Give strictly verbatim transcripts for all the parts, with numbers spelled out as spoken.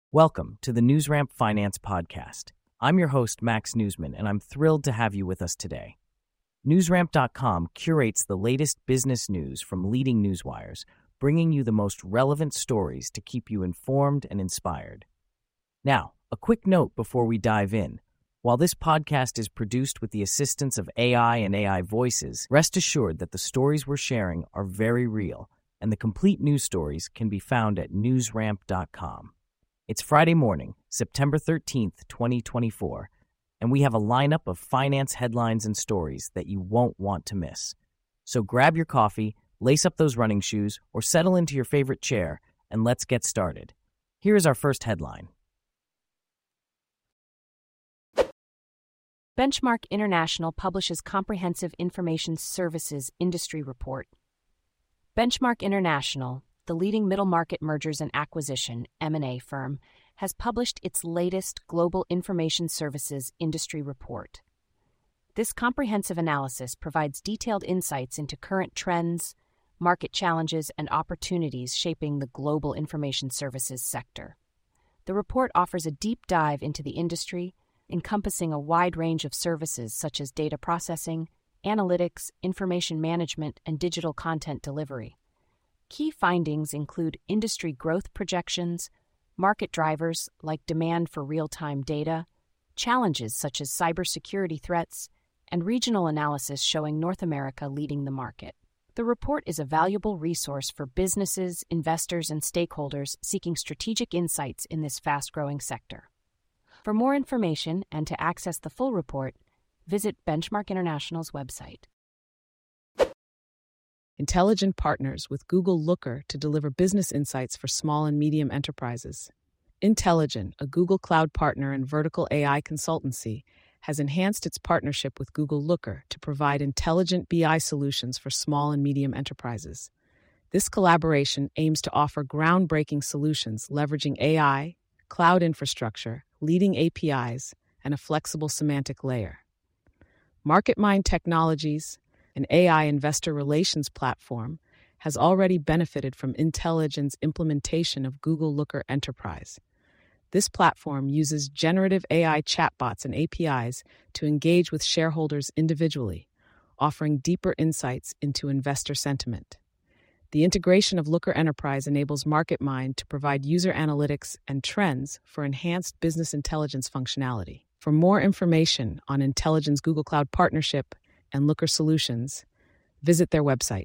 Welcome to the NewsRamp Finance Podcast. I'm your host, Max Newsman, and I'm thrilled to have you with us today. NewsRamp dot com curates the latest business news from leading newswires, bringing you the most relevant stories to keep you informed and inspired. Now, a quick note before we dive in. While this podcast is produced with the assistance of A I and A I voices, rest assured that the stories we're sharing are very real, and the complete news stories can be found at NewsRamp dot com. It's Friday morning, September thirteenth, twenty twenty-four, and we have a lineup of finance headlines and stories that you won't want to miss. So grab your coffee, lace up those running shoes, or settle into your favorite chair, and let's get started. Here is our first headline. Benchmark International publishes Comprehensive Information Services Industry Report. Benchmark International, the leading middle-market mergers and acquisition (M and A) firm, has published its latest Global Information Services Industry Report. This comprehensive analysis provides detailed insights into current trends, market challenges, and opportunities shaping the global information services sector. The report offers a deep dive into the industry, encompassing a wide range of services such as data processing, analytics, information management, and digital content delivery. Key findings include industry growth projections, market drivers like demand for real-time data, challenges such as cybersecurity threats, and regional analysis showing North America leading the market. The report is a valuable resource for businesses, investors, and stakeholders seeking strategic insights in this fast-growing sector. For more information and to access the full report, visit Benchmark International's website. Intelligent partners with Google Looker to deliver business insights for small and medium enterprises. Intelligent, a Google Cloud partner and vertical A I consultancy, has enhanced its partnership with Google Looker to provide intelligent B I solutions for small and medium enterprises. This collaboration aims to offer groundbreaking solutions leveraging A I, cloud infrastructure, leading A P Is, and a flexible semantic layer. MarketMind Technologies, an A I investor relations platform, has already benefited from Intelligent's implementation of Google Looker Enterprise. This platform uses generative A I chatbots and A P Is to engage with shareholders individually, offering deeper insights into investor sentiment. The integration of Looker Enterprise enables MarketMind to provide user analytics and trends for enhanced business intelligence functionality. For more information on Intelligent's Google Cloud partnership and Looker solutions, visit their website.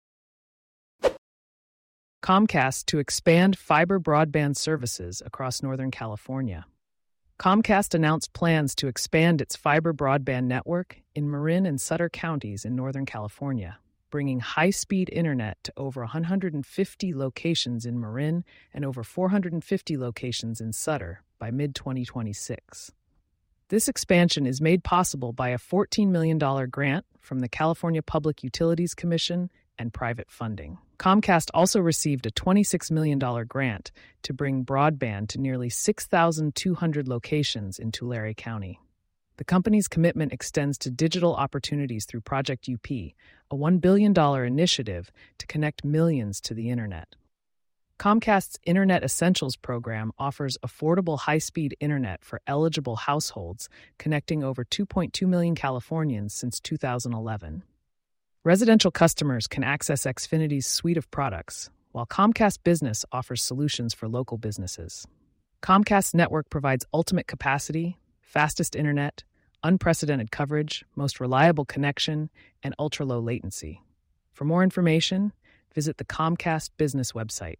Comcast to expand fiber broadband services across Northern California. Comcast announced plans to expand its fiber broadband network in Marin and Sutter counties in Northern California, bringing high-speed internet to over one hundred fifty locations in Marin and over four hundred fifty locations in Sutter by mid twenty twenty-six. This expansion is made possible by a fourteen million dollars grant from the California Public Utilities Commission and private funding. Comcast also received a twenty-six million dollars grant to bring broadband to nearly six thousand two hundred locations in Tulare County. The company's commitment extends to digital opportunities through Project U P, a one billion dollars initiative to connect millions to the internet. Comcast's Internet Essentials program offers affordable high-speed internet for eligible households, connecting over two point two million Californians since two thousand eleven. Residential customers can access Xfinity's suite of products, while Comcast Business offers solutions for local businesses. Comcast's network provides ultimate capacity, fastest internet, unprecedented coverage, most reliable connection, and ultra-low latency. For more information, visit the Comcast Business website.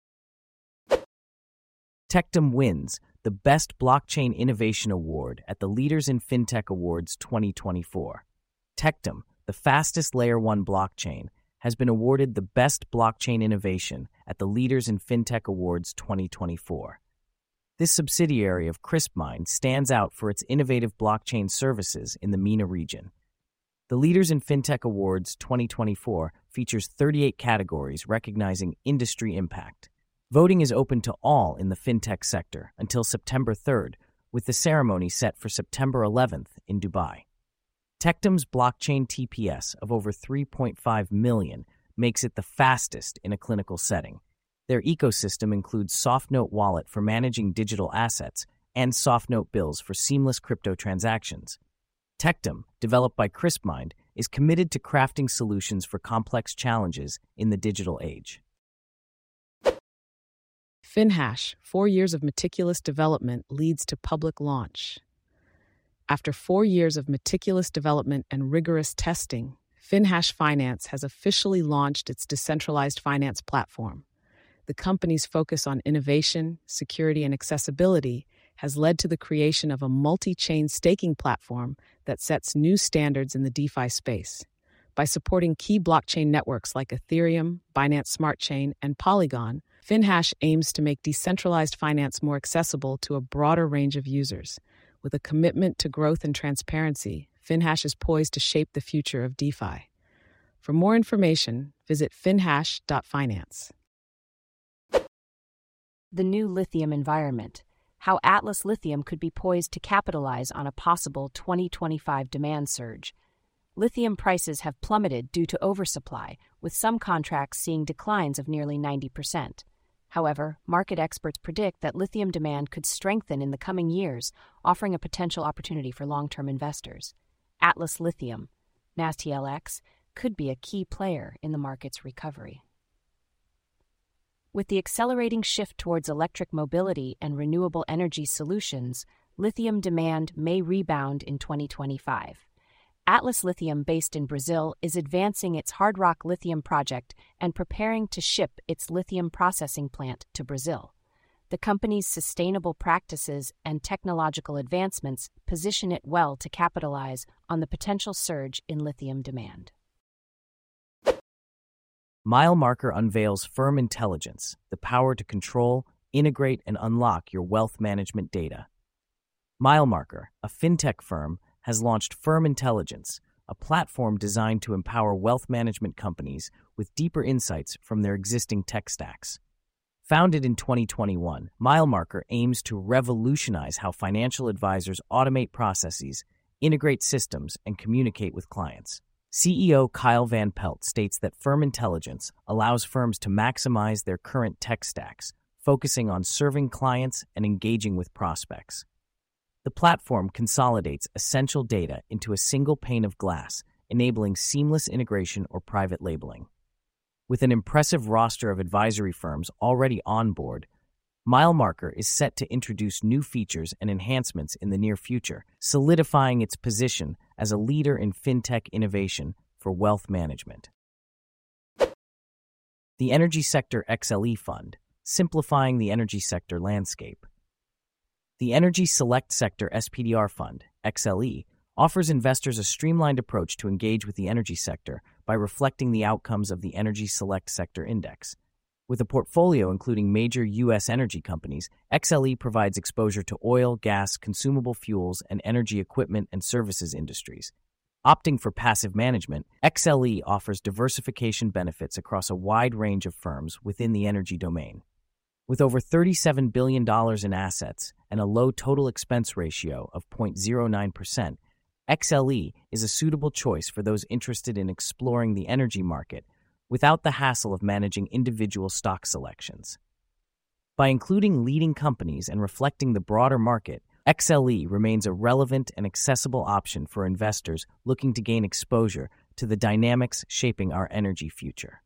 Tectum wins the Best Blockchain Innovation Award at the Leaders in FinTech Awards twenty twenty-four. Tectum, the fastest Layer one blockchain, has been awarded the Best Blockchain Innovation at the Leaders in FinTech Awards twenty twenty-four. This subsidiary of CrispMind stands out for its innovative blockchain services in the MENA region. The Leaders in FinTech Awards twenty twenty-four features thirty-eight categories recognizing industry impact. Voting is open to all in the fintech sector until September third, with the ceremony set for September eleventh in Dubai. Tectum's blockchain T P S of over three point five million makes it the fastest in a clinical setting. Their ecosystem includes SoftNote Wallet for managing digital assets and SoftNote Bills for seamless crypto transactions. Tectum, developed by CrispMind, is committed to crafting solutions for complex challenges in the digital age. FinHash, four years of meticulous development leads to public launch. After four years of meticulous development and rigorous testing, FinHash Finance has officially launched its decentralized finance platform. The company's focus on innovation, security, and accessibility has led to the creation of a multi-chain staking platform that sets new standards in the DeFi space. By supporting key blockchain networks like Ethereum, Binance Smart Chain, and Polygon, FinHash aims to make decentralized finance more accessible to a broader range of users. With a commitment to growth and transparency, FinHash is poised to shape the future of DeFi. For more information, visit finhash dot finance. The new lithium environment. How Atlas Lithium could be poised to capitalize on a possible twenty twenty-five demand surge. Lithium prices have plummeted due to oversupply, with some contracts seeing declines of nearly ninety percent. However, market experts predict that lithium demand could strengthen in the coming years, offering a potential opportunity for long-term investors. Atlas Lithium, N A S T L X, could be a key player in the market's recovery. With the accelerating shift towards electric mobility and renewable energy solutions, lithium demand may rebound in twenty twenty-five. Atlas Lithium, based in Brazil, is advancing its Hard Rock Lithium project and preparing to ship its lithium processing plant to Brazil. The company's sustainable practices and technological advancements position it well to capitalize on the potential surge in lithium demand. MileMarker unveils Firm Intelligence, the power to control, integrate, and unlock your wealth management data. MileMarker, a fintech firm, has launched Firm Intelligence, a platform designed to empower wealth management companies with deeper insights from their existing tech stacks. Founded in twenty twenty-one, MileMarker aims to revolutionize how financial advisors automate processes, integrate systems, and communicate with clients. C E O Kyle Van Pelt states that Firm Intelligence allows firms to maximize their current tech stacks, focusing on serving clients and engaging with prospects. The platform consolidates essential data into a single pane of glass, enabling seamless integration or private labeling. With an impressive roster of advisory firms already on board, MileMarker is set to introduce new features and enhancements in the near future, solidifying its position as a leader in fintech innovation for wealth management. The Energy Sector X L E Fund, simplifying the energy sector landscape. The Energy Select Sector S P D R Fund, X L E, offers investors a streamlined approach to engage with the energy sector by reflecting the outcomes of the Energy Select Sector Index. With a portfolio including major U S energy companies, X L E provides exposure to oil, gas, consumable fuels, and energy equipment and services industries. Opting for passive management, X L E offers diversification benefits across a wide range of firms within the energy domain. With over thirty-seven billion dollars in assets and a low total expense ratio of zero point zero nine percent, X L E is a suitable choice for those interested in exploring the energy market without the hassle of managing individual stock selections. By including leading companies and reflecting the broader market, X L E remains a relevant and accessible option for investors looking to gain exposure to the dynamics shaping our energy future.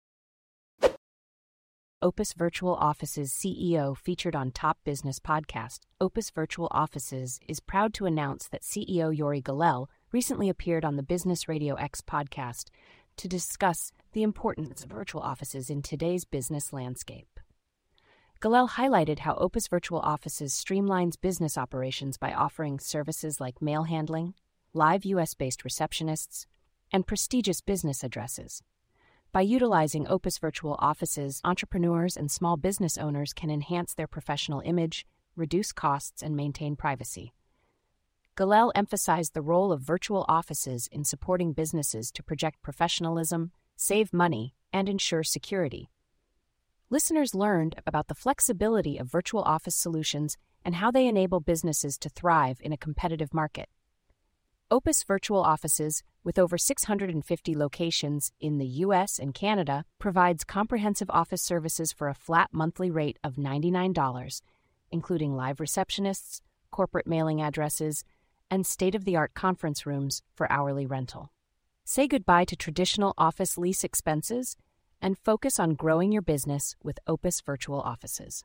Opus Virtual Offices C E O featured on Top Business Podcast. Opus Virtual Offices is proud to announce that C E O Yuri Galel recently appeared on the Business Radio X podcast to discuss the importance of virtual offices in today's business landscape. Galel highlighted how Opus Virtual Offices streamlines business operations by offering services like mail handling, live U S-based receptionists, and prestigious business addresses. By utilizing Opus Virtual Offices, entrepreneurs and small business owners can enhance their professional image, reduce costs, and maintain privacy. Galel emphasized the role of virtual offices in supporting businesses to project professionalism, save money, and ensure security. Listeners learned about the flexibility of virtual office solutions and how they enable businesses to thrive in a competitive market. Opus Virtual Offices with over six hundred fifty locations in the U S and Canada, provides comprehensive office services for a flat monthly rate of ninety-nine dollars, including live receptionists, corporate mailing addresses, and state-of-the-art conference rooms for hourly rental. Say goodbye to traditional office lease expenses and focus on growing your business with Opus Virtual Offices.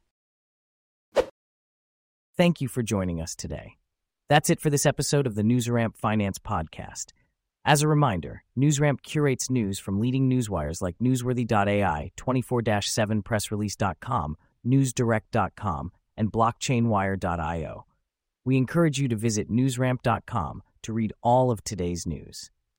Thank you for joining us today. That's it for this episode of the NewsRamp Finance Podcast. As a reminder, NewsRamp curates news from leading newswires like Newsworthy dot A I, twenty-four seven press release dot com, newsdirect dot com, and blockchain wire dot io. We encourage you to visit newsramp dot com to read all of today's news.